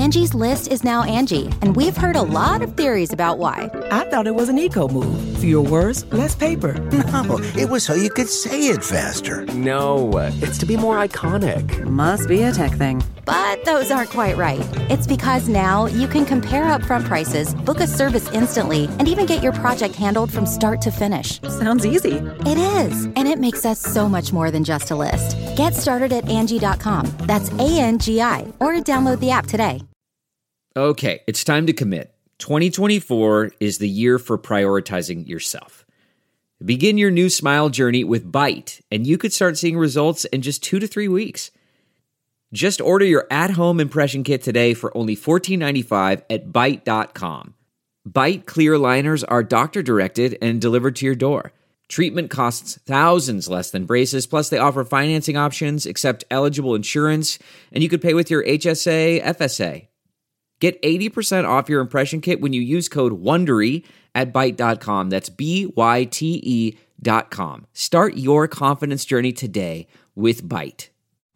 Angie's List is now Angie, and we've heard a lot of theories about why. I thought it was an eco move. Fewer words, less paper. No, it was so you could say it faster. No, it's to be more iconic. Must be a tech thing. But those aren't quite right. It's because now you can compare upfront prices, book a service instantly, and even get your project handled from start to finish. Sounds easy. It is, and it makes us so much more than just a list. Get started at Angie.com. That's ANGI, or download the app today. Okay, it's time to commit. 2024 is the year for prioritizing yourself. Begin your new smile journey with Byte, and you could start seeing results in just 2 to 3 weeks. Just order your at-home impression kit today for only $14.95 at Byte.com. Byte clear liners are doctor-directed and delivered to your door. Treatment costs thousands less than braces, plus they offer financing options, accept eligible insurance, and you could pay with your HSA, FSA. Get 80% off your impression kit when you use code WONDERY at Byte.com. That's BYTE.com. Start your confidence journey today with Byte.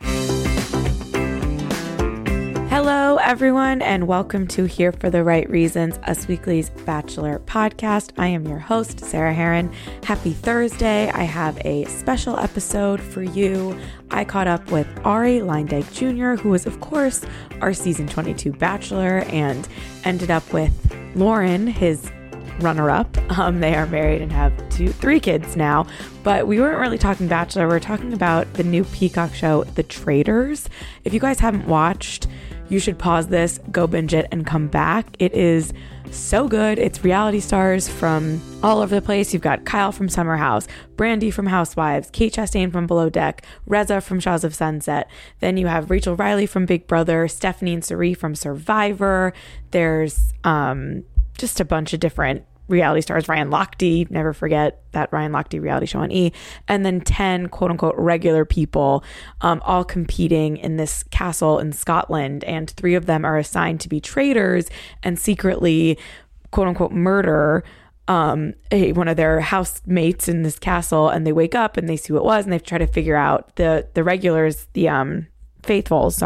Hello, everyone, and welcome to Here for the Right Reasons, Us Weekly's Bachelor podcast. I am your host, Sarah Heron. Happy Thursday. I have a special episode for you. I caught up with Ari Leindeck Jr., who was, of course, our season 22 Bachelor, and ended up with Lauren, his runner-up. They are married and have 3 kids now, but we weren't really talking Bachelor. We were talking about the new Peacock show, The Traitors. If you guys haven't watched, you should pause this, go binge it, and come back. It is so good. It's reality stars from all over the place. You've got Kyle from Summer House, Brandy from Housewives, Kate Chastain from Below Deck, Reza from Shahs of Sunset. Then you have Rachel Riley from Big Brother, Stephanie and Suri from Survivor. There's just a bunch of different reality stars. Ryan Lochte, never forget that Ryan Lochte reality show on E. And then 10 quote unquote regular people, all competing in this castle in Scotland. And 3 of them are assigned to be traitors and secretly quote unquote murder one of their housemates in this castle. And they wake up and they see who it was, and they try to figure out the regulars, the faithfuls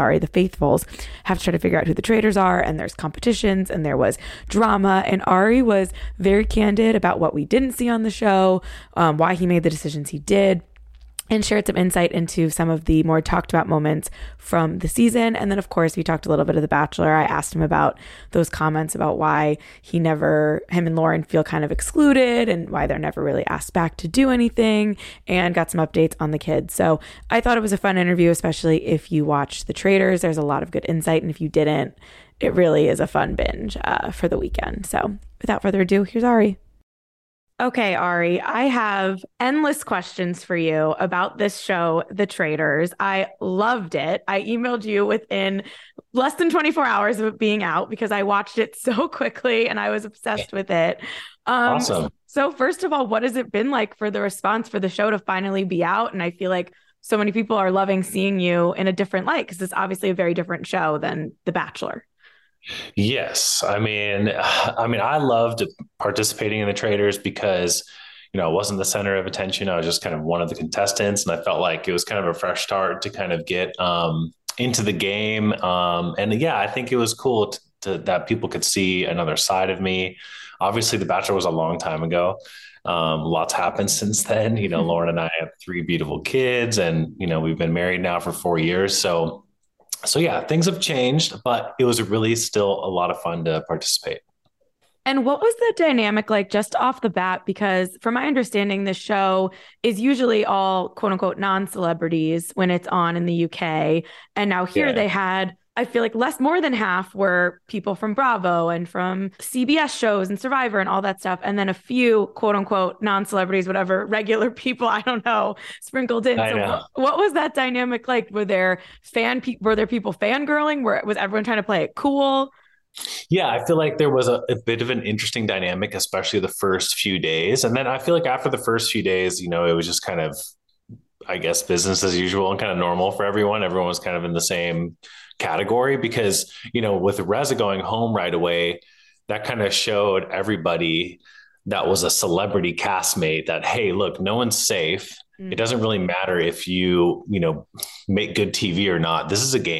have to try to figure out who the traitors are, and there's competitions and there was drama, and Ari was very candid about what we didn't see on the show, why he made the decisions he did, and shared some insight into some of the more talked about moments from the season. And then, of course, we talked a little bit of The Bachelor. I asked him about those comments about why him and Lauren feel kind of excluded and why they're never really asked back to do anything, and got some updates on the kids. So I thought it was a fun interview, especially if you watched The Traitors. There's a lot of good insight. And if you didn't, it really is a fun binge for the weekend. So without further ado, here's Ari. Okay, Ari, I have endless questions for you about this show, The Traitors. I loved it. I emailed you within less than 24 hours of it being out because I watched it so quickly and I was obsessed with it. Awesome. So first of all, what has it been like for the response for the show to finally be out? And I feel like so many people are loving seeing you in a different light because it's obviously a very different show than The Bachelor. Yes. I mean, I loved participating in The Traitors because, I wasn't the center of attention. I was just kind of one of the contestants. And I felt like it was kind of a fresh start to kind of get into the game. And yeah, I think it was cool that people could see another side of me. Obviously, The Bachelor was a long time ago. Lots happened since then. Lauren and I have 3 beautiful kids, and, we've been married now for 4 years. So yeah, things have changed, but it was really still a lot of fun to participate. And what was the dynamic like just off the bat? Because from my understanding, the show is usually all quote unquote non-celebrities when it's on in the UK. And now here They had, I feel like more than half were people from Bravo and from CBS shows and Survivor and all that stuff. And then a few quote unquote non-celebrities, whatever, regular people, I don't know, sprinkled in. What was that dynamic like? Were there people fangirling? Was everyone trying to play it cool? Yeah, I feel like there was a bit of an interesting dynamic, especially the first few days. And then I feel like after the first few days, it was just kind of, I guess, business as usual and kind of normal for everyone. Everyone was kind of in the same category because, with Reza going home right away, that kind of showed everybody that was a celebrity castmate that, hey, look, no one's safe. It doesn't really matter if you make good TV or not. This is a game.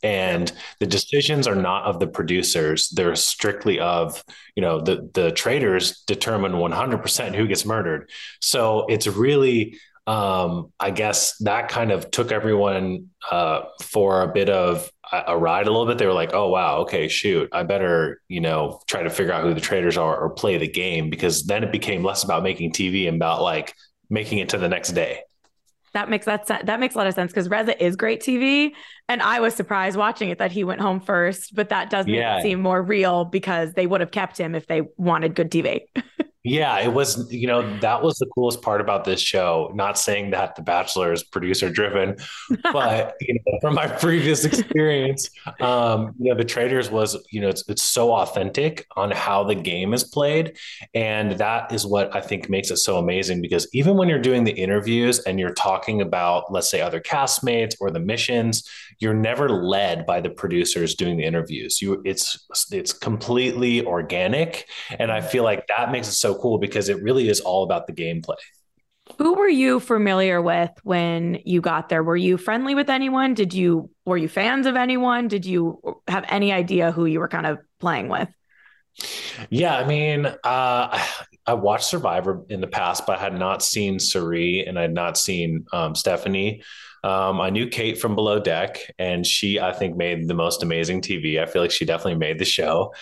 and the decisions are not of the producers. They're strictly of, the traders determine 100% who gets murdered. So it's really, I guess that kind of took everyone for a bit of a ride a little bit. They were like, oh, wow, okay, shoot, I better, try to figure out who the traders are or play the game, because then it became less about making TV and about like making it to the next day. That makes a lot of sense, because Reza is great TV. And I was surprised watching it that he went home first, but that does make it seem more real, because they would have kept him if they wanted good TV. Yeah, it was, that was the coolest part about this show. Not saying that The Bachelor is producer driven, but from my previous experience, the Traders was, it's so authentic on how the game is played. And that is what I think makes it so amazing, because even when you're doing the interviews and you're talking about, let's say, other castmates or the missions, you're never led by the producers doing the interviews. It's completely organic. And I feel like that makes it so cool, because it really is all about the gameplay. Who were you familiar with when you got there? Were you friendly with anyone? Were you fans of anyone? Did you have any idea who you were kind of playing with? Yeah, I mean, I watched Survivor in the past, but I had not seen Cirie and I had not seen Stephanie. I knew Kate from Below Deck, and she, I think, made the most amazing TV. I feel like she definitely made the show.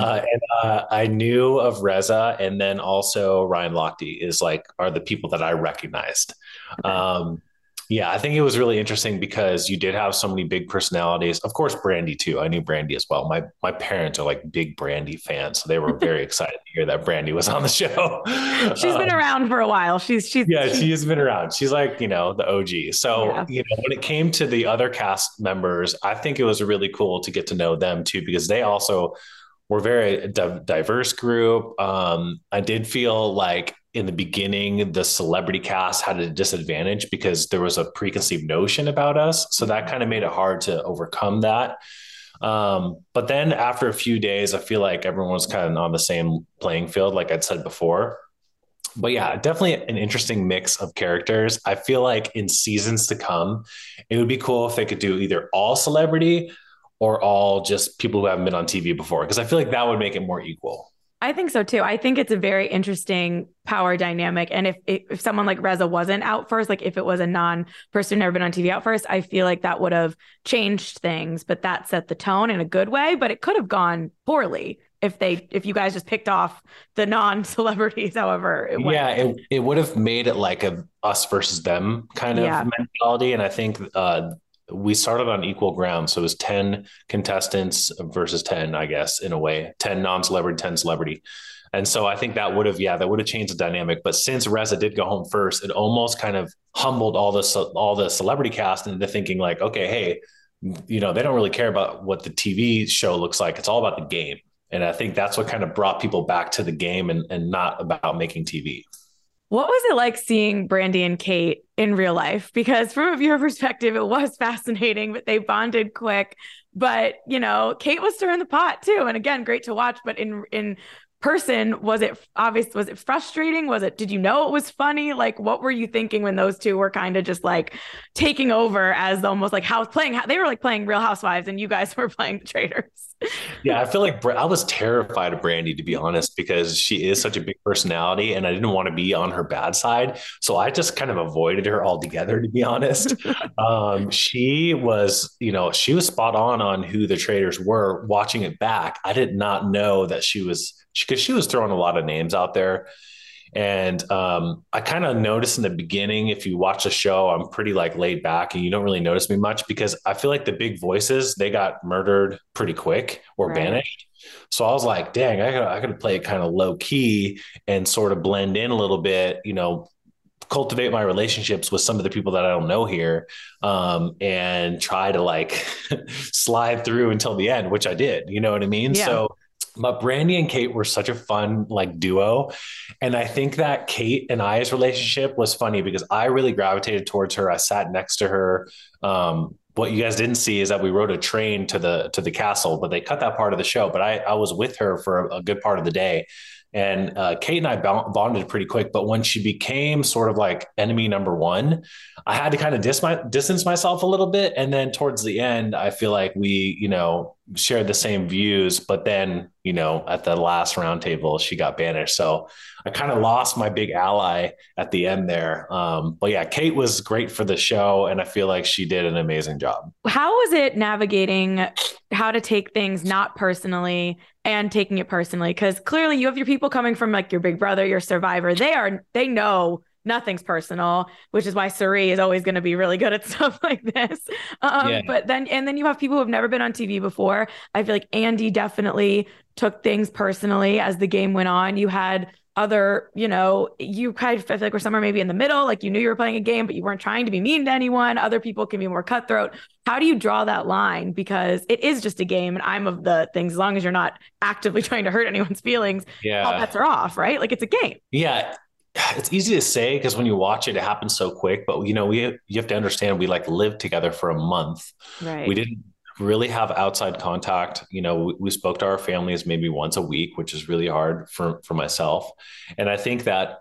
I knew of Reza, and then also Ryan Lochte are the people that I recognized. Okay. Yeah, I think it was really interesting because you did have so many big personalities. Of course, Brandi too. I knew Brandi as well. My parents are like big Brandi fans, so they were very excited to hear that Brandi was on the show. She's been around for a while. She has been around. She's like, the OG. So, when it came to the other cast members, I think it was really cool to get to know them too, because they also were very diverse group. I did feel like in the beginning, the celebrity cast had a disadvantage because there was a preconceived notion about us. So that kind of made it hard to overcome that. But then after a few days, I feel like everyone was kind of on the same playing field, like I'd said before. But yeah, definitely an interesting mix of characters. I feel like in seasons to come, it would be cool if they could do either all celebrity or all just people who haven't been on TV before, because I feel like that would make it more equal. I think so too. I think it's a very interesting power dynamic. And if someone like Reza wasn't out first, like if it was a non-person who'd never been on TV out first, I feel like that would have changed things, but that set the tone in a good way. But it could have gone poorly if you guys just picked off the non-celebrities, however it went. Yeah, it would have made it like a us versus them kind of mentality. And I think we started on equal ground. So it was 10 contestants versus 10, I guess, in a way, 10 non-celebrity, 10 celebrity. And so I think that would have changed the dynamic. But since Reza did go home first, it almost kind of humbled all the celebrity cast into thinking like, okay, hey, they don't really care about what the TV show looks like. It's all about the game. And I think that's what kind of brought people back to the game and not about making TV. What was it like seeing Brandi and Kate in real life? Because from a viewer perspective, it was fascinating, but they bonded quick. But, Kate was stirring the pot too. And again, great to watch. But in person, was it obvious? Was it frustrating? Did you know it was funny? Like, what were you thinking when those two were kind of just like taking over as almost like they were like playing Real Housewives and you guys were playing the Traders? Yeah, I feel like I was terrified of Brandi, to be honest, because she is such a big personality and I didn't want to be on her bad side. So I just kind of avoided her altogether, to be honest. She was spot on who the Traders were. Watching it back, I did not know that because she was throwing a lot of names out there. And I kind of noticed in the beginning, if you watch the show, I'm pretty like laid back and you don't really notice me much because I feel like the big voices, they got murdered pretty quick or banished. So I was like, dang, I could play it kind of low key and sort of blend in a little bit, cultivate my relationships with some of the people that I don't know here, and try to like slide through until the end, which I did, you know what I mean? Yeah. So but Brandi and Kate were such a fun like duo. And I think that Kate and I's relationship was funny because I really gravitated towards her. I sat next to her. What you guys didn't see is that we rode a train to the castle, but they cut that part of the show. But I was with her for a good part of the day. And Kate and I bonded pretty quick, but when she became sort of like enemy number one, I had to kind of distance myself a little bit. And then towards the end, I feel like we, shared the same views, but then, at the last round table, she got banished. So I kind of lost my big ally at the end there. But yeah, Kate was great for the show, and I feel like she did an amazing job. How was it navigating how to take things not personally and taking it personally? Because clearly you have your people coming from like your big brother, your survivor. They know nothing's personal, which is why Cirie is always going to be really good at stuff like this. But then you have people who have never been on TV before. I feel like Andy definitely took things personally as the game went on. You had other, you kind of feel like we're somewhere maybe in the middle, like you knew you were playing a game, but you weren't trying to be mean to anyone. Other people can be more cutthroat. How do you draw that line? Because it is just a game, and I'm of the things, as long as you're not actively trying to hurt anyone's feelings, all bets are off, right? Like it's a game. Yeah. It's easy to say because when you watch it, it happens so quick. But you have to understand we like lived together for a month. Right. We didn't really have outside contact. We spoke to our families maybe once a week, which is really hard for myself. And I think that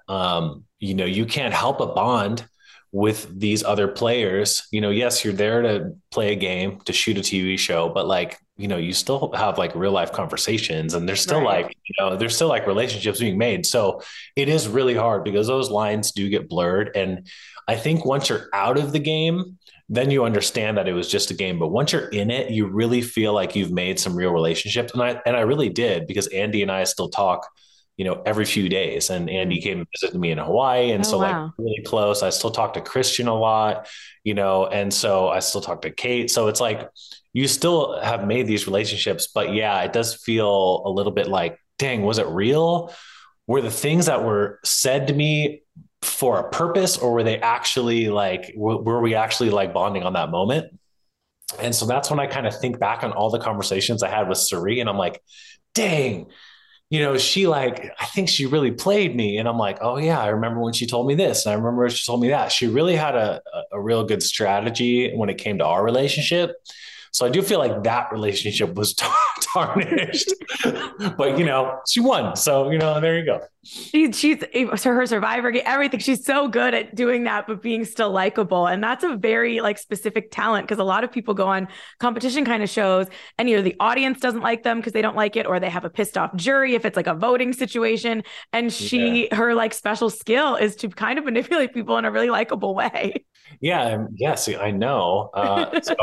you can't help but bond with these other players. Yes, you're there to play a game, to shoot a TV show, but like, you still have like real life conversations, and there's still there's still like relationships being made. So it is really hard because those lines do get blurred. And I think once you're out of the game, then you understand that it was just a game. But once you're in it, you really feel like you've made some real relationships. And I really did, because Andy and I still talk, every few days. And Andy came and visited me in Hawaii. And like really close. I still talk to Christian a lot, and so I still talk to Kate. So it's like, you still have made these relationships, but yeah, it does feel a little bit like, dang, was it real? Were the things that were said to me for a purpose, or were they actually like, were we actually like bonding on that moment? And so that's when I kind of think back on all the conversations I had with Cirie, and I'm like, dang, she like, I think she really played me. And I'm like, oh yeah, I remember when she told me this, and I remember when she told me that. She really had a real good strategy when it came to our relationship. So I do feel like that relationship was tarnished, but she won. So, there you go. She's her survivor, everything. She's so good at doing that, but being still likable. And that's a very like specific talent, because a lot of people go on competition kind of shows and either the audience doesn't like them because they don't like it, or they have a pissed off jury if it's like a voting situation. And her like special skill is to kind of manipulate people in a really likable way. Yeah. Yes, I know. So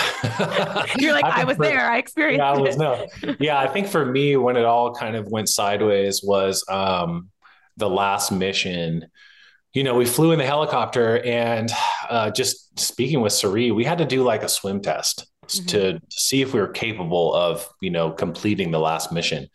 you're like, I was there. I experienced it. Yeah. I think for me, when it all kind of went sideways was the last mission. We flew in the helicopter, and just speaking with Cirie, we had to do like a swim test to see if we were capable of, completing the last mission.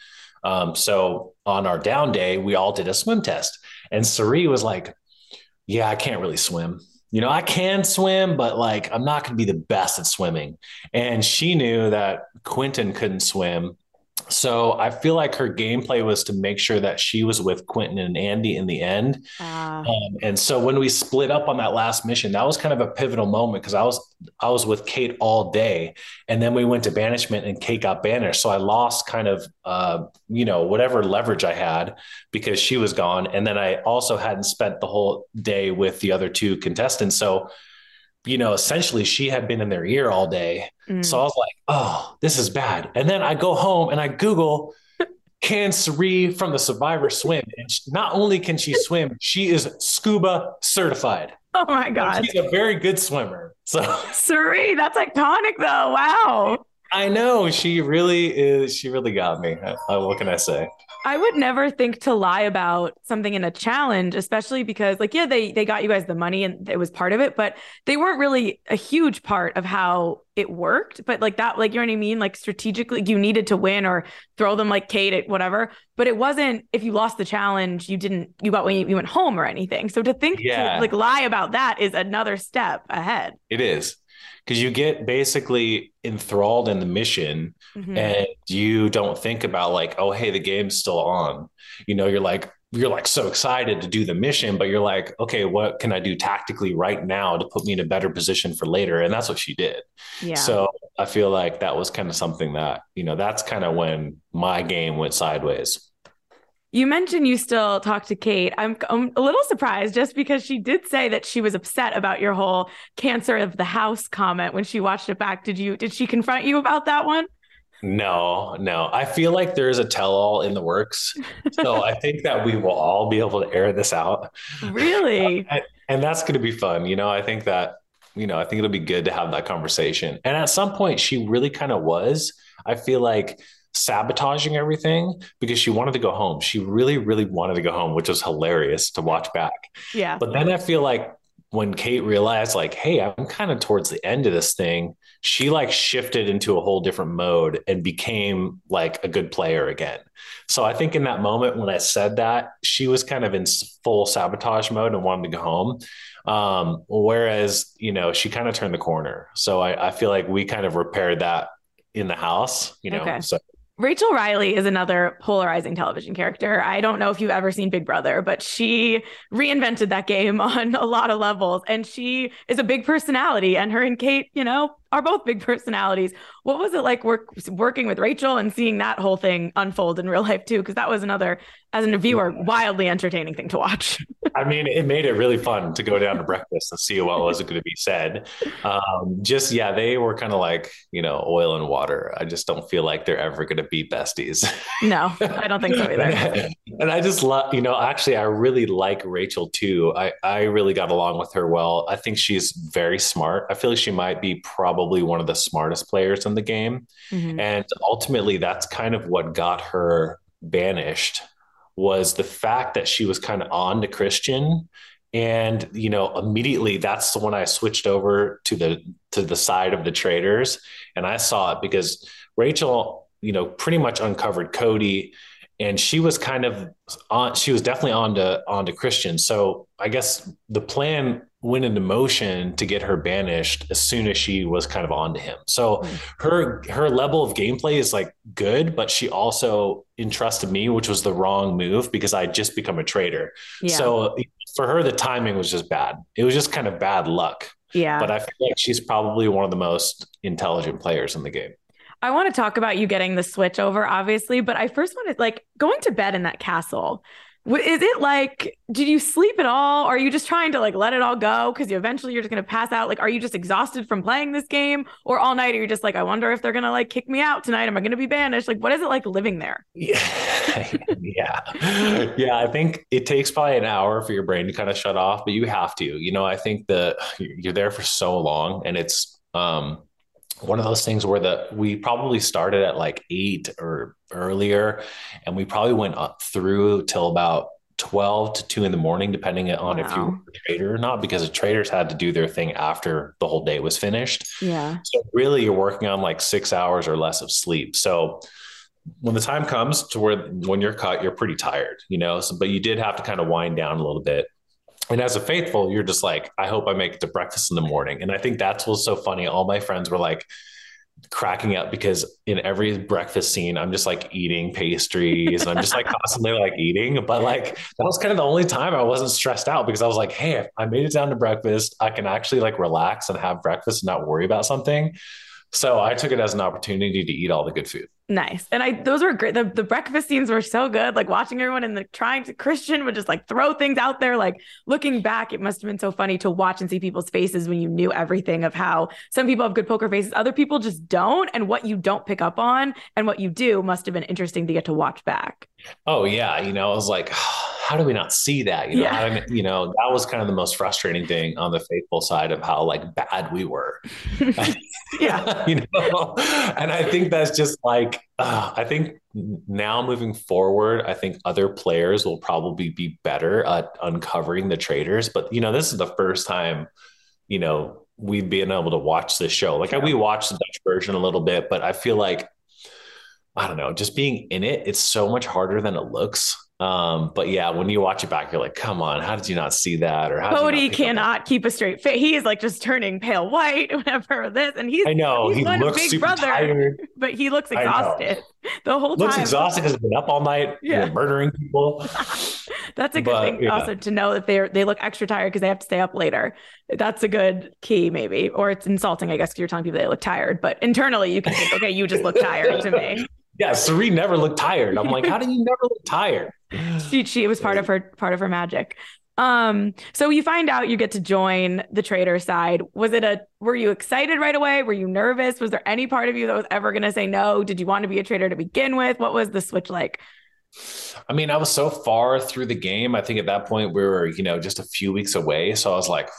So on our down day, we all did a swim test, and Cirie was like, yeah, I can't really swim. I can swim, but like, I'm not going to be the best at swimming. And she knew that Quentin couldn't swim. So I feel like her gameplay was to make sure that she was with Quentin and Andy in the end. And so when we split up on that last mission, that was kind of a pivotal moment, because I was with Kate all day, and then we went to banishment and Kate got banished. So I lost kind of, whatever leverage I had because she was gone. And then I also hadn't spent the whole day with the other two contestants. So essentially she had been in their ear all day. So I was like, oh, this is bad. And then I go home and I Google, can Cirie from the Survivor swim? And not only can she swim, she is scuba certified. Oh my God. She's a very good swimmer. So Cirie, that's iconic though. Wow. I know. She really is. She really got me. What can I say? I would never think to lie about something in a challenge, especially because like, yeah, they got you guys the money and it was part of it, but they weren't really a huge part of how it worked. But like that, like, you know what I mean? Like strategically you needed to win or throw them like Kate at whatever, but it wasn't, if you lost the challenge, you went home or anything. So to think to like lie about that is another step ahead. It is. Because you get basically enthralled in the mission and you don't think about like, oh, hey, the game's still on. You're like so excited to do the mission, but you're like, okay, what can I do tactically right now to put me in a better position for later? And that's what she did. Yeah. So I feel like that was kind of something that, that's kind of when my game went sideways. You mentioned you still talk to Kate. I'm a little surprised just because she did say that she was upset about your whole cancer of the house comment when she watched it back. Did she confront you about that one? No. I feel like there's a tell-all in the works. So I think that we will all be able to air this out. Really? And that's going to be fun. I think it'll be good to have that conversation. And at some point she really kind of was, I feel like, sabotaging everything because she wanted to go home. She really, really wanted to go home, which was hilarious to watch back. Yeah. But then I feel like when Kate realized like, hey, I'm kind of towards the end of this thing, she like shifted into a whole different mode and became like a good player again. So I think in that moment when I said that, she was kind of in full sabotage mode and wanted to go home. Whereas, she kind of turned the corner. So I feel like we kind of repaired that in the house, Okay. So. Rachel Riley is another polarizing television character. I don't know if you've ever seen Big Brother, but she reinvented that game on a lot of levels. And she is a big personality. And her and Kate, are both big personalities. What was it like working with Rachel and seeing that whole thing unfold in real life, too? Because that was another, as a viewer, wildly entertaining thing to watch. I mean, it made it really fun to go down to breakfast and see what was going to be said. They were kind of like, oil and water. I just don't feel like they're ever going to be besties. No, I don't think so either. And I just love, actually, I really like Rachel too. I really got along with her well. I think she's very smart. I feel like she might be probably one of the smartest players in the game. Mm-hmm. And ultimately, that's kind of what got her banished, was the fact that she was kind of on to Christian. And, immediately that's when I switched over to the side of the traitors. And I saw it because Rachel, pretty much uncovered Cody, and she was definitely on to Christian. So I guess the plan went into motion to get her banished as soon as she was kind of onto him. So her level of gameplay is like good, but she also entrusted me, which was the wrong move because I just become a traitor. Yeah. So for her, the timing was just bad. It was just kind of bad luck. Yeah. But I feel like she's probably one of the most intelligent players in the game. I want to talk about you getting the switch over, obviously, but I first wanted, going to bed in that castle. Is it like, did you sleep at all? Or are you just trying to let it all go? Because eventually you're just going to pass out. Are you just exhausted from playing this game? Or all night, are you just I wonder if they're going to kick me out tonight? Am I going to be banished? What is it like living there? Yeah. Yeah. I think it takes probably an hour for your brain to kind of shut off, but you have to. I think that you're there for so long, and it's one of those things where we probably started at 8 or earlier, and we probably went up through till about 12 to 2 in the morning, depending on if you were a traitor or not, because the traders had to do their thing after the whole day was finished. Yeah. So really you're working on 6 hours or less of sleep. So when the time comes to when you're cut, you're pretty tired, but you did have to kind of wind down a little bit. And as a faithful, you're just I hope I make it to breakfast in the morning. And I think that's what's so funny. All my friends were cracking up because in every breakfast scene, I'm just eating pastries. I'm just constantly eating. But that was kind of the only time I wasn't stressed out, because I was hey, I made it down to breakfast. I can actually relax and have breakfast and not worry about something. So I took it as an opportunity to eat all the good food. Nice. And those were great. The breakfast scenes were so good. Watching everyone and Christian would just throw things out there. Looking back, it must have been so funny to watch and see people's faces when you knew everything of how some people have good poker faces, other people just don't. And what you don't pick up on and what you do must have been interesting to get to watch back. Oh yeah. I was how do we not see that? That was kind of the most frustrating thing on the faithful side of how bad we were. Yeah. And I think that's just I think now moving forward, I think other players will probably be better at uncovering the traitors. But, this is the first time, we've been able to watch this show. We watched the Dutch version a little bit, but I feel I don't know, just being in it, it's so much harder than it looks. But yeah, when you watch it back, you're come on, how did you not see that? Or how Cody cannot keep a straight face. He is just turning pale white whenever this, and I know he looks super tired, but he looks exhausted the whole time. Looks exhausted because he's been up all night, murdering people. That's a good thing also to know that they look extra tired because they have to stay up later. That's a good key, maybe, or it's insulting, I guess, because you're telling people they look tired, but internally you can think, okay, you just look tired to me. Yeah, Sari never looked tired. I'm like, how do you never look tired? She was part of her magic. So you find out you get to join the trader side. Were you excited right away? Were you nervous? Was there any part of you that was ever going to say no? Did you want to be a trader to begin with? What was the switch like? I mean, I was so far through the game. I think at that point we were, just a few weeks away. So I was like,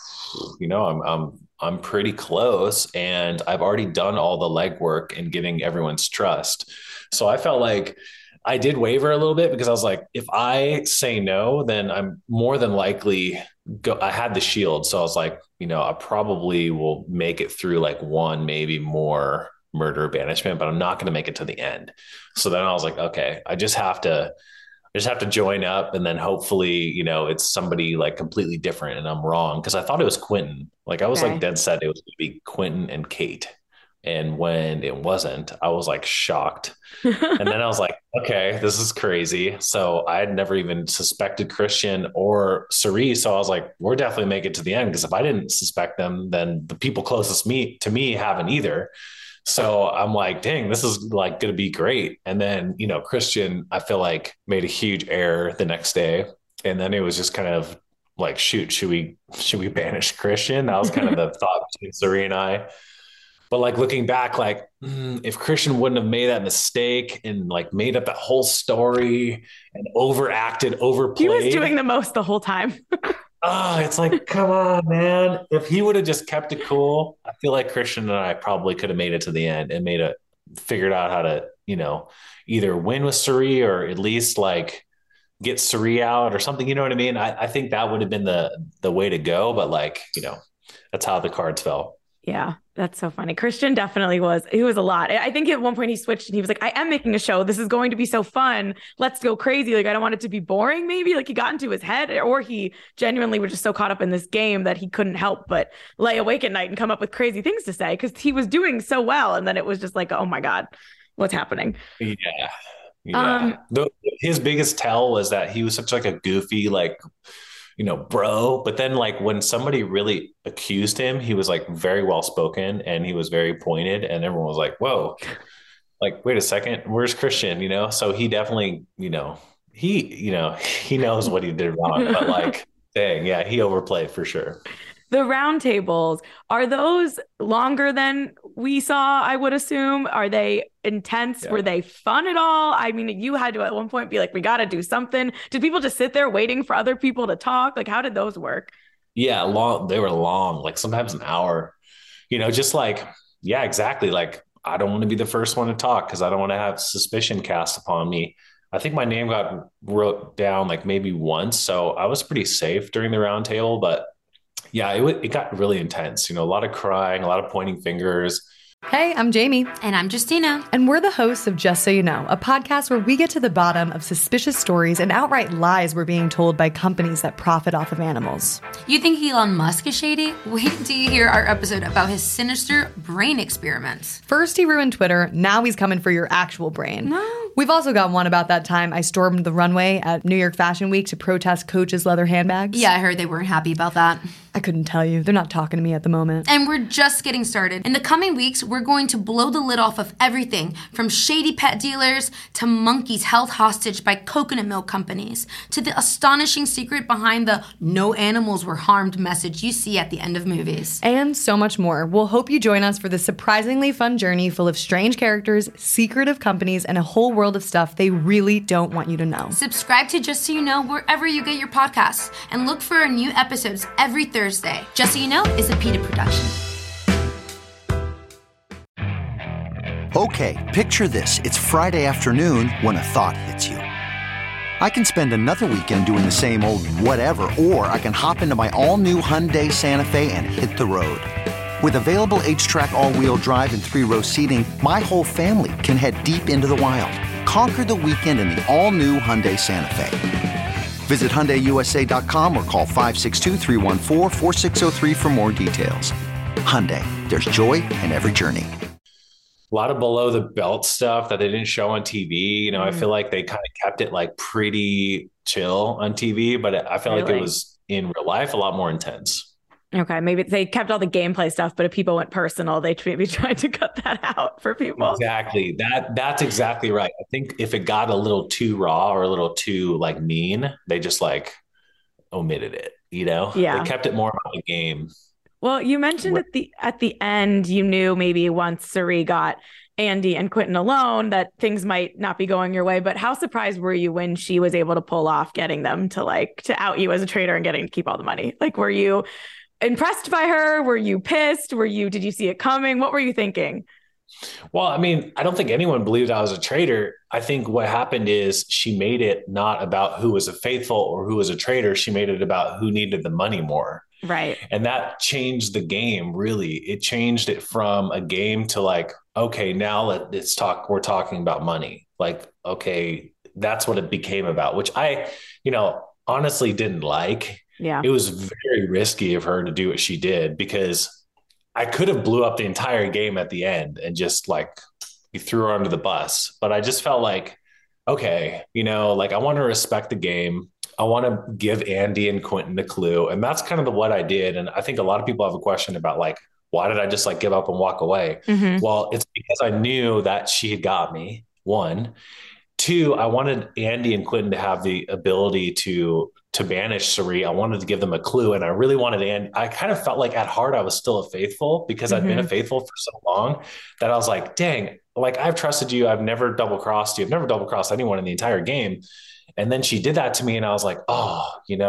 I'm pretty close, and I've already done all the legwork in getting everyone's trust. So I felt like I did waver a little bit because I was like, if I say no, then I'm more than likely I had the shield. So I was like, I probably will make it through like one, maybe more murder banishment, but I'm not going to make it to the end. So then I was like, okay, I just have to join up, and then hopefully, it's somebody like completely different and I'm wrong. Cause I thought it was Quentin. Like I was like dead set it was going to be Quentin and Kate. And when it wasn't, I was like shocked. And then I was like, okay, this is crazy. So I had never even suspected Christian or Sari. So I was like, we're definitely make it to the end. Because if I didn't suspect them, then the people closest to me haven't either. So I'm like, dang, this is like going to be great. And then, Christian, I feel like made a huge error the next day. And then it was just kind of like, shoot, should we banish Christian? That was kind of the thought between Sari and I. But like looking back, like if Christian wouldn't have made that mistake and like made up that whole story and overacted, overplayed. He was doing the most the whole time. It's like, come on, man. If he would have just kept it cool, I feel like Christian and I probably could have made it to the end and figured out how to, either win with Sari or at least like get Sari out or something. You know what I mean? I think that would have been the way to go. But like, that's how the cards fell. Yeah, that's so funny. Christian definitely he was a lot. I think at one point he switched and he was like, I am making a show. This is going to be so fun. Let's go crazy. Like, I don't want it to be boring. Maybe like he got into his head, or he genuinely was just so caught up in this game that he couldn't help but lay awake at night and come up with crazy things to say because he was doing so well. And then it was just like, oh my God, what's happening? Yeah. His biggest tell was that he was such like a goofy, like, bro. But then like when somebody really accused him, he was like very well spoken and he was very pointed, and everyone was like, whoa, like, wait a second, where's Christian? So he definitely, he knows what he did wrong, but like, dang, yeah, he overplayed for sure. The round tables, are those longer than we saw, I would assume? Are they intense? Yeah. Were they fun at all? I mean, you had to at one point be like, we got to do something. Did people just sit there waiting for other people to talk? Like, how did those work? Yeah, they were long, like sometimes an hour, just like, yeah, exactly. Like, I don't want to be the first one to talk because I don't want to have suspicion cast upon me. I think my name got wrote down like maybe once. So I was pretty safe during the round table, but yeah, it got really intense. A lot of crying, a lot of pointing fingers. Hey, I'm Jamie. And I'm Justina. And we're the hosts of Just So You Know, a podcast where we get to the bottom of suspicious stories and outright lies we're being told by companies that profit off of animals. You think Elon Musk is shady? Wait till you hear our episode about his sinister brain experiments. First he ruined Twitter, now he's coming for your actual brain. No. We've also got one about that time I stormed the runway at New York Fashion Week to protest Coach's leather handbags. Yeah, I heard they weren't happy about that. I couldn't tell you. They're not talking to me at the moment. And we're just getting started. In the coming weeks, we're going to blow the lid off of everything from shady pet dealers to monkeys held hostage by coconut milk companies to the astonishing secret behind the no animals were harmed message you see at the end of movies. And so much more. We'll hope you join us for this surprisingly fun journey full of strange characters, secretive companies, and a whole world of stuff they really don't want you to know. Subscribe to Just So You Know wherever you get your podcasts and look for our new episodes every Thursday. Just So You Know is a PETA production. Okay, picture this. It's Friday afternoon when a thought hits you. I can spend another weekend doing the same old whatever, or I can hop into my all-new Hyundai Santa Fe and hit the road. With available H-Track all-wheel drive and 3-row seating, my whole family can head deep into the wild. Conquer the weekend in the all-new Hyundai Santa Fe. Visit HyundaiUSA.com or call 562-314-4603 for more details. Hyundai, there's joy in every journey. A lot of below the belt stuff that they didn't show on TV. I feel like they kind of kept it like pretty chill on TV, but I feel like it was in real life a lot more intense. Okay, maybe they kept all the gameplay stuff, but if people went personal, they maybe tried to cut that out for people. Exactly. That's exactly right. I think if it got a little too raw or a little too like mean, they just like omitted it, you know? Yeah. They kept it more about the game. Well, you mentioned at the end, you knew maybe once Cirie got Andy and Quentin alone that things might not be going your way, but how surprised were you when she was able to pull off getting them to out you as a traitor and getting to keep all the money? Like, were you impressed by her? Were you pissed? Did you see it coming? What were you thinking? Well, I mean, I don't think anyone believed I was a traitor. I think what happened is she made it not about who was a faithful or who was a traitor. She made it about who needed the money more. Right. And that changed the game, really. It changed it from a game to like, okay, now we're talking about money. Like, okay, that's what it became about, which I, honestly didn't like. Yeah. It was very risky of her to do what she did because I could have blew up the entire game at the end and just like you threw her under the bus. But I just felt like, okay, I want to respect the game. I want to give Andy and Quentin the clue. And that's kind of what I did. And I think a lot of people have a question about like, why did I just like give up and walk away? Mm-hmm. Well, it's because I knew that she had got me. 1, 2, I wanted Andy and Quentin to have the ability to banish Cirie. I wanted to give them a clue. And I really wanted Andy. I kind of felt like at heart, I was still a faithful because I'd been a faithful for so long that I was like, dang, like I've trusted you. I've never double crossed you. I've never double crossed anyone in the entire game. And then she did that to me and I was like, oh,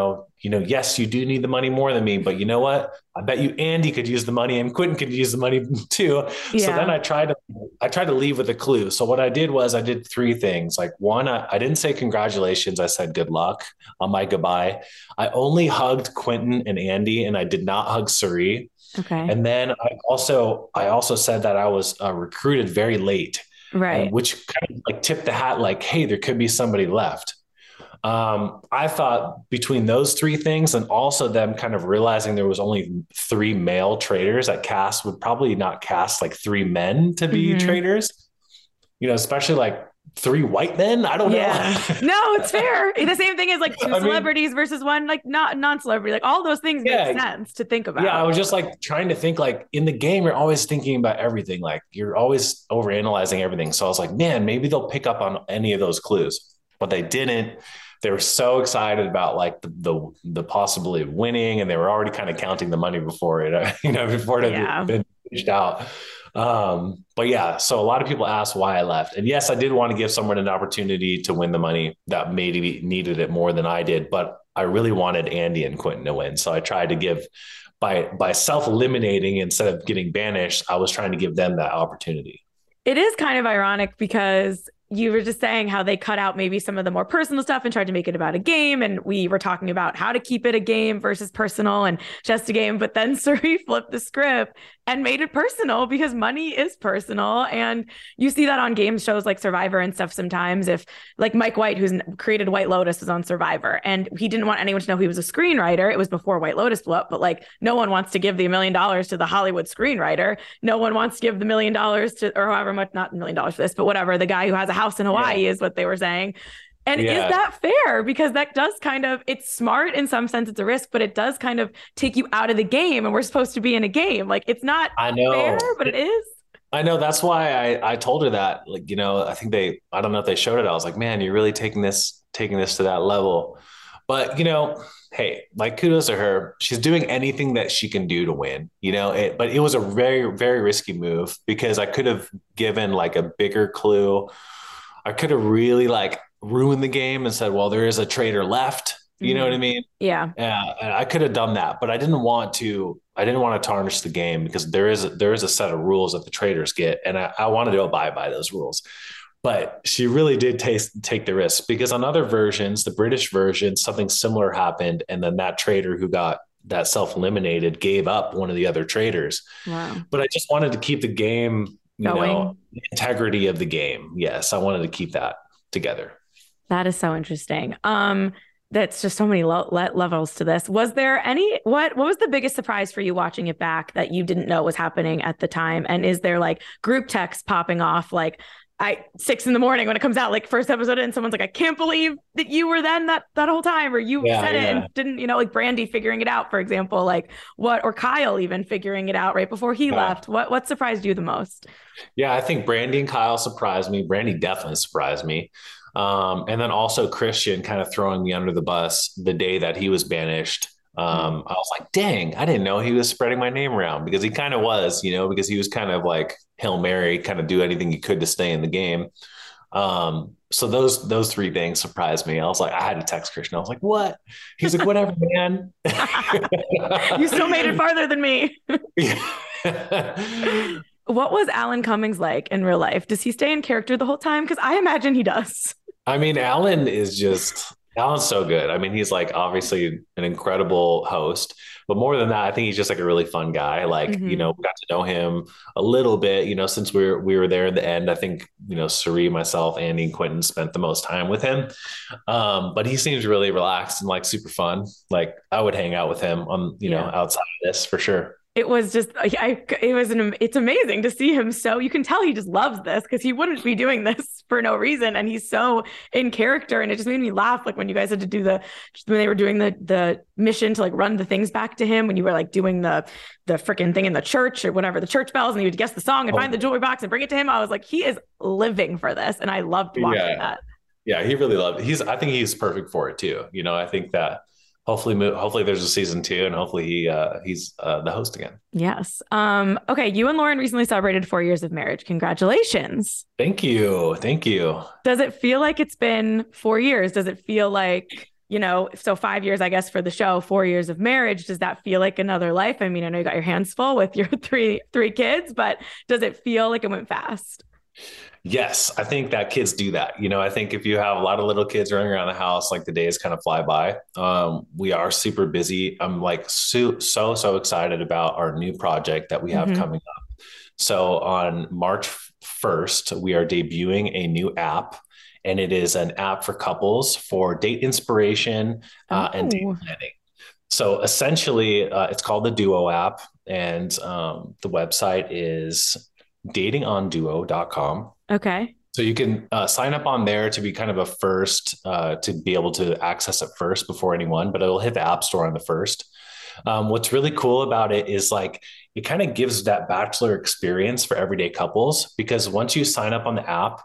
yes, you do need the money more than me, but you know what? I bet you Andy could use the money and Quentin could use the money too. Yeah. So then I tried to leave with a clue. So what I did was I did 3 things. Like 1, I didn't say congratulations. I said good luck on my goodbye. I only hugged Quentin and Andy and I did not hug Cirie. Okay. And then I also said that I was recruited very late. Right. Which kind of like tipped the hat like, hey, there could be somebody left. I thought between those 3 things and also them kind of realizing there was only 3 male traders that cast would probably not cast like 3 men to be traders, especially like 3 white men. I don't know. No, it's fair. The same thing is like 2 celebrities versus 1 like not non-celebrity. Like all those things make sense to think about. Yeah, I was just like trying to think like in the game, you're always thinking about everything. Like you're always overanalyzing everything. So I was like, man, maybe they'll pick up on any of those clues, but they didn't. They were so excited about like the possibility of winning, and they were already kind of counting the money before it had been finished out. But yeah, so a lot of people asked why I left, and yes, I did want to give someone an opportunity to win the money that maybe needed it more than I did, but I really wanted Andy and Quentin to win, so I tried to give by self-eliminating instead of getting banished. I was trying to give them that opportunity. It is kind of ironic because you were just saying how they cut out maybe some of the more personal stuff and tried to make it about a game. And we were talking about how to keep it a game versus personal and just a game. But then Cirie flipped the script and made it personal because money is personal. And you see that on game shows like Survivor and stuff sometimes. If like Mike White, who's created White Lotus, was on Survivor and he didn't want anyone to know he was a screenwriter. It was before White Lotus blew up, but like no one wants to give the $1 million to the Hollywood screenwriter. No one wants to give the $1 million to, or however much, not $1 million for this, but whatever, the guy who has a house in Hawaii is what they were saying. And is that fair? Because that does kind of, it's smart in some sense, it's a risk, but it does kind of take you out of the game, and we're supposed to be in a game. Like it's not fair, but it is. I know. That's why I told her that, like, I think I don't know if they showed it. I was like, man, you're really taking this to that level. But, hey, like kudos to her. She's doing anything that she can do to win, but it was a very, very risky move because I could have given like a bigger clue. I could have really like ruined the game and said, well, there is a traitor left. You know what I mean? Yeah. Yeah. I could have done that, but I didn't want to tarnish the game because there is a set of rules that the traders get. And I wanted to abide by those rules, but she really did take the risk because on other versions, the British version, something similar happened. And then that trader who got that self-eliminated gave up one of the other traders. Wow. But I just wanted to keep the game, the integrity of the game. Yes. I wanted to keep that together. That is so interesting. That's just so many levels to this. Was there what was the biggest surprise for you watching it back that you didn't know was happening at the time? And is there like group text popping off? Like 6 a.m. when it comes out, like first episode, and someone's like, I can't believe that you were then that whole time, or you said it and didn't, like Brandy figuring it out, for example, like or Kyle even figuring it out right before he left. What surprised you the most? Yeah, I think Brandy and Kyle surprised me. Brandy definitely surprised me. And then also Christian kind of throwing me under the bus the day that he was banished. I was like, dang, I didn't know he was spreading my name around, because he kind of was, because he was kind of like Hail Mary, kind of do anything he could to stay in the game. So those three things surprised me. I was like, I had to text Christian. I was like, what? He's like, whatever, man. You still made it farther than me. What was Alan Cummings like in real life? Does he stay in character the whole time? Because I imagine he does. I mean, Alan's so good. I mean, he's like obviously an incredible host, but more than that, I think he's just like a really fun guy. Like, we got to know him a little bit, since we were there in the end. I think, Suri, myself, Andy, and Quentin spent the most time with him. But he seems really relaxed and like super fun. Like I would hang out with him on, outside of this for sure. It was just, it's amazing to see him. So you can tell he just loves this, because he wouldn't be doing this for no reason. And he's so in character. And it just made me laugh. Like when you guys had to do when they were doing the mission to like run the things back to him, when you were like doing the freaking thing in the church or whatever, the church bells, and he would guess the song and find the jewelry box and bring it to him. I was like, he is living for this. And I loved watching that. Yeah, he really loved it. I think he's perfect for it too. I think that hopefully there's a season 2, and hopefully he's the host again. Yes. Okay. You and Lauren recently celebrated 4 years of marriage. Congratulations. Thank you. Does it feel like it's been 4 years? Does it feel like, so 5 years, I guess, for the show, 4 years of marriage, does that feel like another life? I mean, I know you got your hands full with your three kids, but does it feel like it went fast? Yes, I think that kids do that. I think if you have a lot of little kids running around the house, like the days kind of fly by. We are super busy. I'm like so excited about our new project that we have coming up. So on March 1st, we are debuting a new app, and it is an app for couples for date inspiration and date planning. So essentially, it's called the Duo app, and the website is datingonduo.com. Okay. So you can sign up on there to be kind of a first, to be able to access it first before anyone, but it'll hit the App Store on the first. What's really cool about it is like, it kind of gives that bachelor experience for everyday couples, because once you sign up on the app,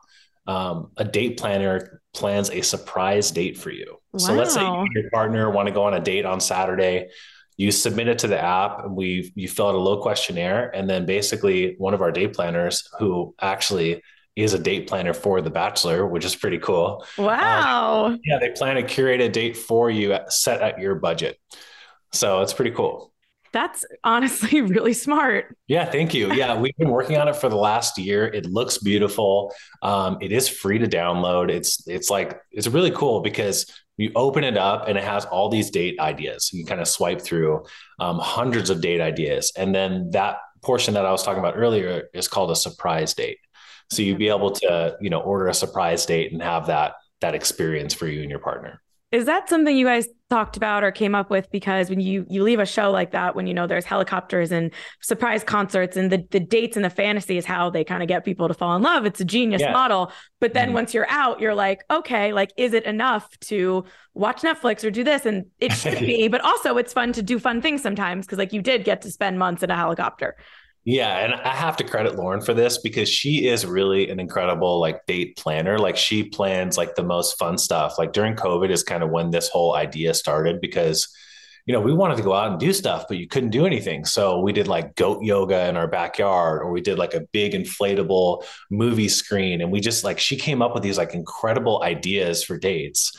a date planner plans a surprise date for you. Wow. So let's say you and your partner want to go on a date on Saturday. You submit it to the app, and you fill out a little questionnaire. And then basically one of our date planners, who actually is a date planner for The Bachelor, which is pretty cool. Wow. They plan a curated date for you set at your budget. So it's pretty cool. That's honestly really smart. Yeah, thank you. Yeah, we've been working on it for the last year. It looks beautiful. It is free to download. It's really cool, because you open it up and it has all these date ideas. You kind of swipe through hundreds of date ideas. And then that portion that I was talking about earlier is called a surprise date. So you'd be able to, order a surprise date and have that experience for you and your partner. Is that something you guys talked about or came up with? Because when you leave a show like that, when there's helicopters and surprise concerts, and the dates and the fantasy is how they kind of get people to fall in love. It's a genius model. But then once you're out, you're like, okay, like, is it enough to watch Netflix or do this? And it should be, but also it's fun to do fun things sometimes, because like you did get to spend months in a helicopter. Yeah. And I have to credit Lauren for this, because she is really an incredible like date planner. Like she plans like the most fun stuff. Like during COVID is kind of when this whole idea started, because, we wanted to go out and do stuff, but you couldn't do anything. So we did like goat yoga in our backyard, or we did like a big inflatable movie screen. And we just like, she came up with these like incredible ideas for dates.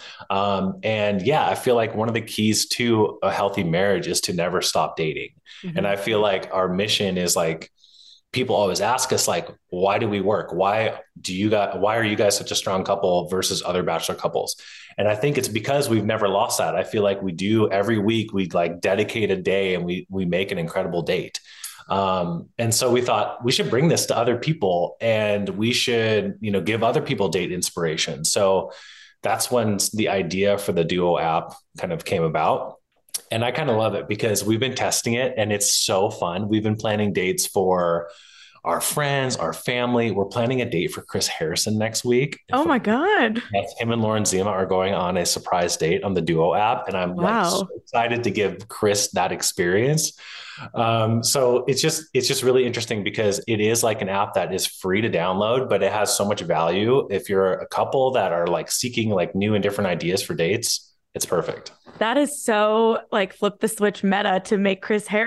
And yeah, I feel like one of the keys to a healthy marriage is to never stop dating. Mm-hmm. And I feel like our mission is like, people always ask us like, why do we work? Why are you guys such a strong couple versus other bachelor couples? And I think it's because we've never lost that. I feel like we do every week, we like dedicate a day and we make an incredible date. And so we thought we should bring this to other people, and we should, give other people date inspiration. So that's when the idea for the Duo app kind of came about. And I kind of love it, because we've been testing it and it's so fun. We've been planning dates for our friends, our family. We're planning a date for Chris Harrison next week. Oh my God. Yes, him and Lauren Zima are going on a surprise date on the Duo app. And I'm like so excited to give Chris that experience. So it's just really interesting because it is like an app that is free to download, but it has so much value. If you're a couple that are like seeking like new and different ideas for dates, it's perfect. That is so like flip the switch meta to make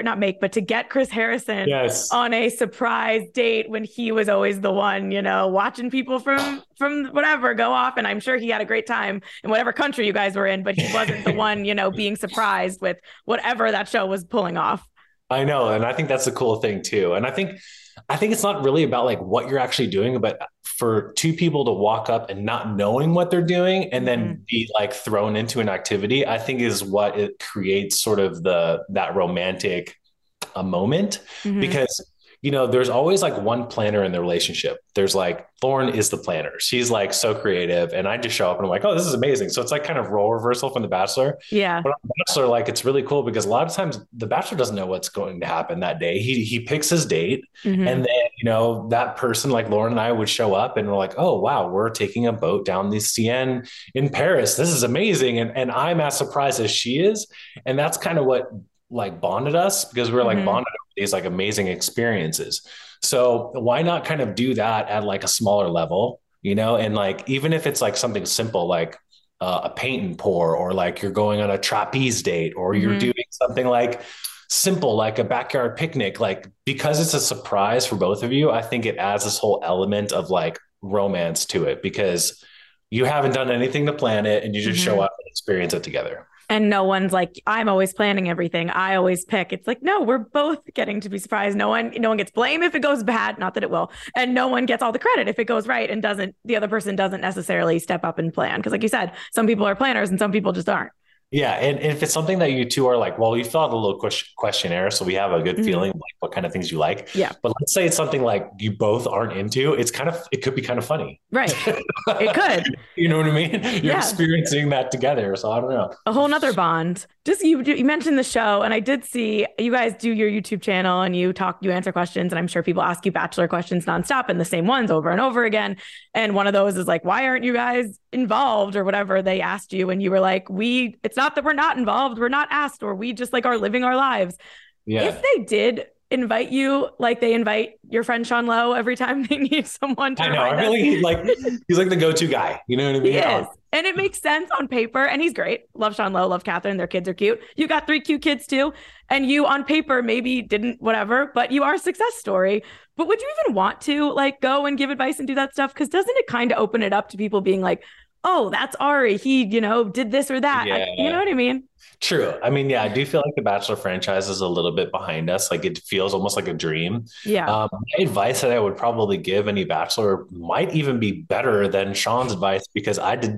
to get Chris Harrison on a surprise date when he was always the one, watching people from whatever go off. And I'm sure he had a great time in whatever country you guys were in, but he wasn't the one, being surprised with whatever that show was pulling off. I know. And I think that's a cool thing too. And I think it's not really about like what you're actually doing, but for two people to walk up and not knowing what they're doing and then be like thrown into an activity, I think is what it creates sort of that romantic moment because there's always like one planner in the relationship. There's like, Lauren is the planner. She's like so creative. And I just show up and I'm like, oh, this is amazing. So it's like kind of role reversal from The Bachelor. Yeah. But on The Bachelor, like, it's really cool because a lot of times The Bachelor doesn't know what's going to happen that day. He picks his date. And then, that person like Lauren and I would show up and we're like, oh, wow, we're taking a boat down the Seine in Paris. This is amazing. And I'm as surprised as she is. And that's kind of what like bonded us because we're like bonded over these like amazing experiences. So why not kind of do that at like a smaller level, and like, even if it's like something simple, like a paint and pour, or like you're going on a trapeze date, or you're doing something like simple, like a backyard picnic, like, because it's a surprise for both of you, I think it adds this whole element of like romance to it because you haven't done anything to plan it and you just show up and experience it together. And no one's like, I'm always planning everything. I always pick. It's like, no, we're both getting to be surprised. No one gets blame if it goes bad. Not that it will. And no one gets all the credit if it goes right and the other person doesn't necessarily step up and plan. Because like you said, some people are planners and some people just aren't. Yeah. And if it's something that you two are like, well, you fill out a little questionnaire, so we have a good feeling of like what kind of things you like. Yeah. But let's say it's something like you both aren't into, it could be kind of funny. Right. It could. You know what I mean? You're experiencing that together. So I don't know. A whole nother bond. Just you mentioned the show, and I did see you guys do your YouTube channel and you answer questions, and I'm sure people ask you Bachelor questions nonstop and the same ones over and over again. And one of those is like, why aren't you guys involved or whatever they asked you? And you were like, it's not that we're not involved, we're not asked, or we just like are living our lives. Yeah. If they did invite you, like they invite your friend Sean Lowe every time they need someone to. I know. I really like, he's like the go-to guy. You know what I mean? He is. And it makes sense on paper. And he's great. Love Sean Lowe, love Catherine. Their kids are cute. You got 3 cute kids too. And you on paper maybe didn't whatever, but you are a success story. But would you even want to like go and give advice and do that stuff? Because doesn't it kind of open it up to people being like, oh, that's Ari. He, did this or that. Yeah. You know what I mean? True. I mean, yeah, I do feel like the Bachelor franchise is a little bit behind us. Like it feels almost like a dream. Yeah. My advice that I would probably give any Bachelor might even be better than Sean's advice because I did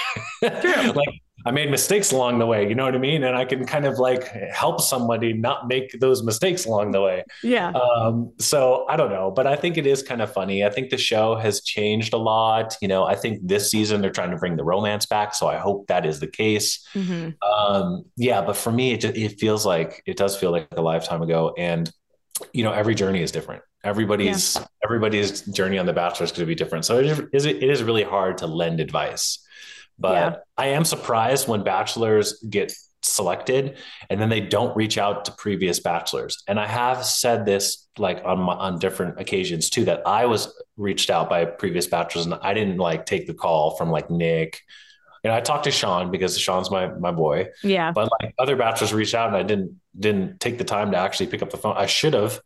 like I made mistakes along the way. You know what I mean? And I can kind of like help somebody not make those mistakes along the way. Yeah. So I don't know, but I think it is kind of funny. I think the show has changed a lot. I think this season they're trying to bring the romance back. So I hope that is the case. Yeah, but for me, it does feel like a lifetime ago. And, every journey is different. Everybody's journey on The Bachelor is going to be different. So it is really hard to lend advice. But I am surprised when Bachelors get selected and then they don't reach out to previous Bachelors. And I have said this like on different occasions too, that I was reached out by previous Bachelors and I didn't like take the call from like Nick. I talked to Sean because Sean's my boy. Yeah. But like other Bachelors reached out and I didn't take the time to actually pick up the phone. I should have.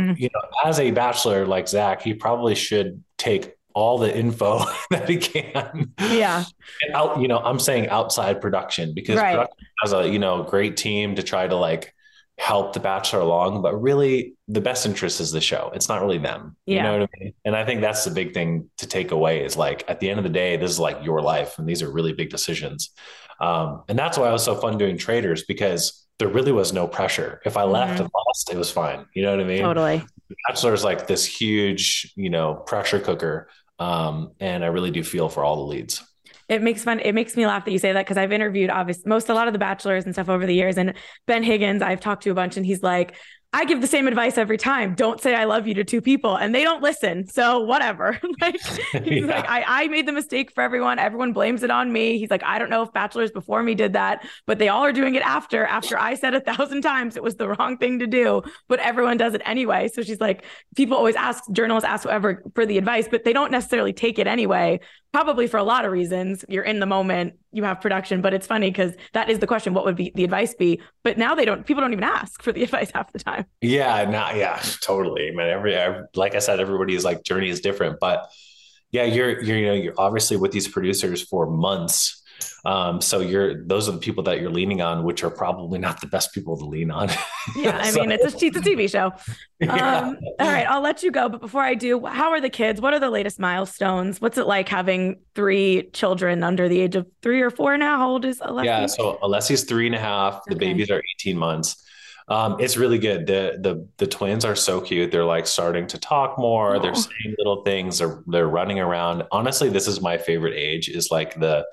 As a Bachelor like Zach, he probably should take all the info that he can. Yeah. And I'm saying outside production because production has a, great team to try to like help the Bachelor along, but really the best interest is the show. It's not really them. You know what I mean? And I think that's the big thing to take away is like, at the end of the day, this is like your life and these are really big decisions. And that's why it was so fun doing Traitors because there really was no pressure. If I left and lost, it was fine. You know what I mean? Totally. The Bachelor is like this huge, pressure cooker. And I really do feel for all the leads. It makes me laugh that you say that because I've interviewed a lot of the Bachelors and stuff over the years, and Ben Higgins I've talked to a bunch and he's like, I give the same advice every time. Don't say I love you to two people, and they don't listen. So whatever. Like, he's like, I made the mistake for everyone. Everyone blames it on me. He's like, I don't know if bachelors before me did that, but they all are doing it after I said 1,000 times it was the wrong thing to do, but everyone does it anyway. So she's like, people always ask, journalists ask whoever for the advice, but they don't necessarily take it anyway. Probably for a lot of reasons. You're in the moment, you have production, but it's funny because that is the question. What would be the advice be? But now people don't even ask for the advice half the time. Yeah, totally. Man, like I said, everybody's like journey is different, but yeah, you're obviously with these producers for months. So those are the people that you're leaning on, which are probably not the best people to lean on. Yeah. I mean, it's a TV show. Yeah. All right. I'll let you go. But before I do, how are the kids? What are the latest milestones? What's it like having 3 children under the age of 3 or 4 now? How old is Alessi? Yeah. So Alessi's 3.5. The babies are 18 months. It's really good. The twins are so cute. They're like starting to talk more. Oh. They're saying little things. They're running around. Honestly, this is my favorite age, is like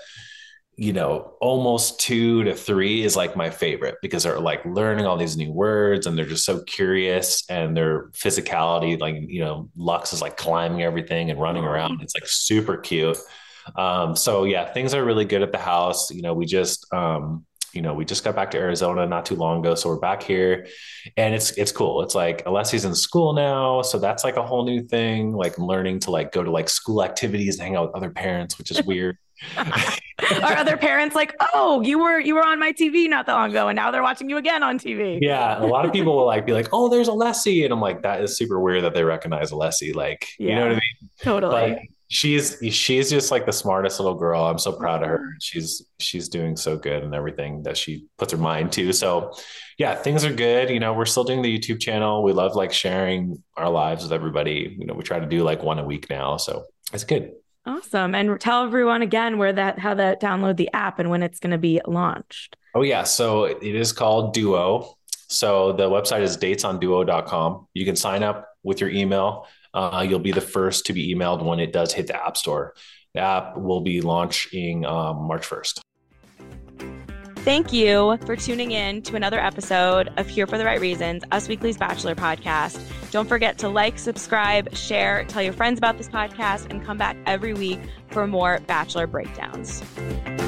almost 2 to 3 is like my favorite, because they're like learning all these new words and they're just so curious, and their physicality, like, Lux is like climbing everything and running around. It's like super cute. So yeah, things are really good at the house. We just got back to Arizona not too long ago. So we're back here, and it's cool. It's like Alessi's in school now. So that's like a whole new thing, like learning to like go to like school activities and hang out with other parents, which is weird. Are other parents like, oh, you were on my TV not that long ago, and now they're watching you again on TV? Yeah. A lot of people will like be like, oh, there's Alessi. And I'm like, that is super weird that they recognize Alessi. Like, You know what I mean? Totally. But she's just like the smartest little girl. I'm so proud of her. She's doing so good in everything that she puts her mind to. So yeah, things are good. We're still doing the YouTube channel. We love like sharing our lives with everybody. We try to do like 1 a week now. So it's good. Awesome. And tell everyone again how to download the app and when it's going to be launched. Oh yeah. So it is called Duo. So the website is datesonduo.com. You can sign up with your email. You'll be the first to be emailed when it does hit the App Store. The app will be launching March 1st. Thank you for tuning in to another episode of Here for the Right Reasons, Us Weekly's Bachelor podcast. Don't forget to like, subscribe, share, tell your friends about this podcast, and come back every week for more Bachelor breakdowns.